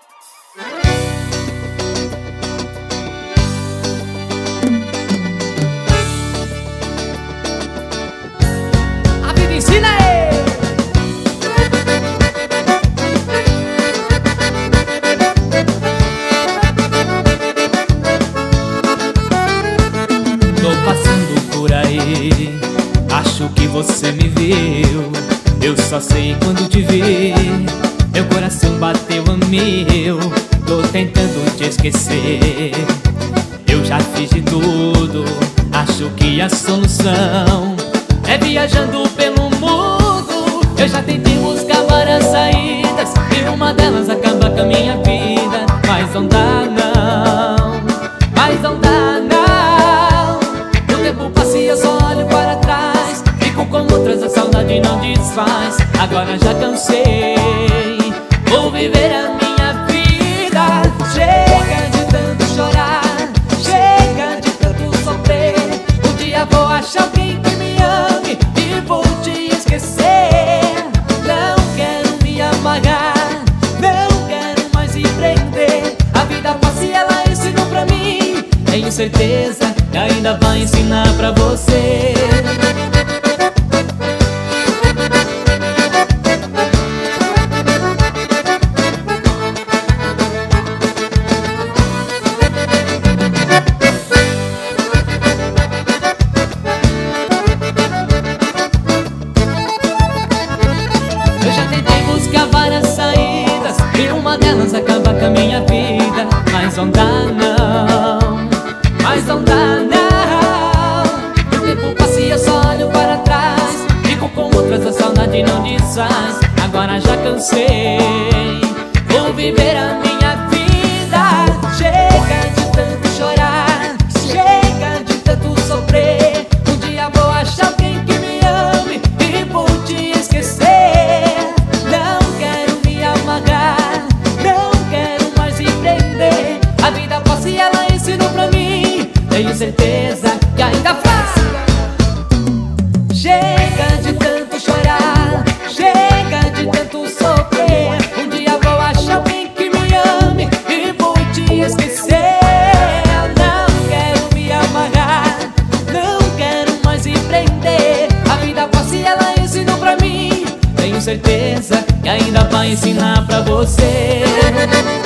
A vida ensina aí. Tô passando por aí, acho que você me viu. Eu só sei quando te vi, meu coração bateu a mil. Tô tentando te esquecer, eu já fiz de tudo. Acho que a solução é viajando pelo mundo. Eu já tentei buscar várias saídas e uma delas acaba com a minha vida. Mas não dá não, mas não dá não. O tempo passa e eu só olho para trás, fico com outras, a saudade não desfaz. Agora já cansei, vou viver a minha vida. Chega de tanto chorar, chega de tanto sofrer. Um dia vou achar alguém que me ame e vou te esquecer. Não quero me amargar, não quero mais me prender. A vida passa e ela ensinou pra mim, tenho certeza que ainda vai ensinar pra você. Eu já tentei buscar várias saídas e uma delas acaba com a minha vida. Mas não dá não, mas não dá não. O tempo passa e eu só olho para trás, fico com outras, a saudade não desfaz. Agora já cansei, vou viver a minha vida. Chega de tanto chorar, chega de tanto sofrer. Um dia vou achar alguém que me ame e vou te esquecer. Não quero me amargar, não quero mais me prender. A vida passa e ela ensinou pra mim, tenho certeza que ainda faz. Chega de tanto chorar, chega de tanto sofrer. Um dia vou achar alguém que me ame e vou te esquecer. Não quero me amarrar, não quero mais me prender. A vida passa e ela ensinou pra mim, tenho certeza que ainda vai ensinar pra você.